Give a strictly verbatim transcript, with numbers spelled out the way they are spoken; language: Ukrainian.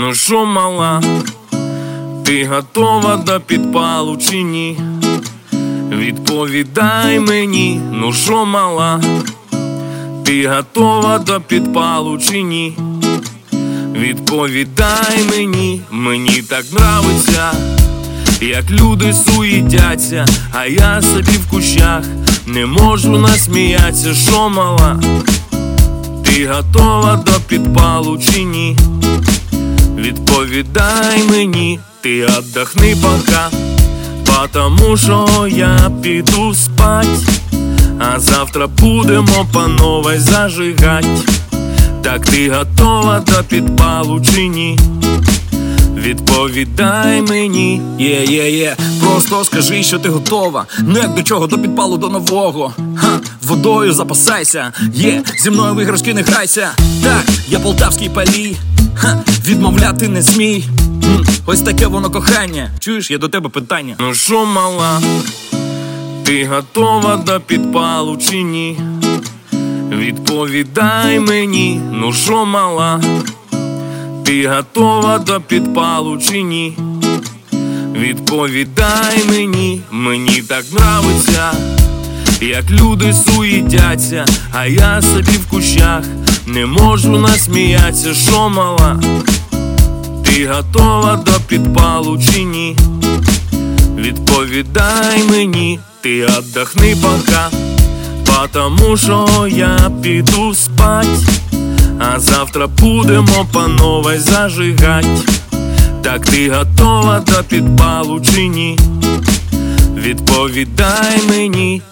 Ну шо, мала, ти готова до підпалу чи ні? Відповідай мені, ну шо, мала, ти готова до підпалу чи ні? Відповідай мені, мені так нравиться, як люди суїтяться, а я собі в кущах не можу насміятися. Шо, мала, ти готова до підпалу чи ні? Відповідай мені, ти отдохни пока, потому що я піду спать, а завтра будемо по новой зажигать. Так ти готова до підпалу чи ні? Відповідай мені, є-є-є, просто скажи, що ти готова. Ну як до чого, до підпалу, до нового. Ха, водою запасайся, є, зі мною в іграшки не грайся. Так, я полтавський палій, ха, відмовляти не смій. М, ось таке воно кохання. Чуєш, є до тебе питання. Ну шо, мала, ти готова до підпалу чи ні? Відповідай мені, ну шо, мала, ти готова до підпалу чи ні? Відповідай мені, мені так нравиться, як люди суїтяться, а я собі в кущах не можу насміятися. Шо, мала, ти готова до підпалу чи ні? Відповідай мені, ти отдохни пока, потому що я піду спать, а завтра будемо по новой зажигать. Так ти готова до підпалу чи ні? Відповідай мені.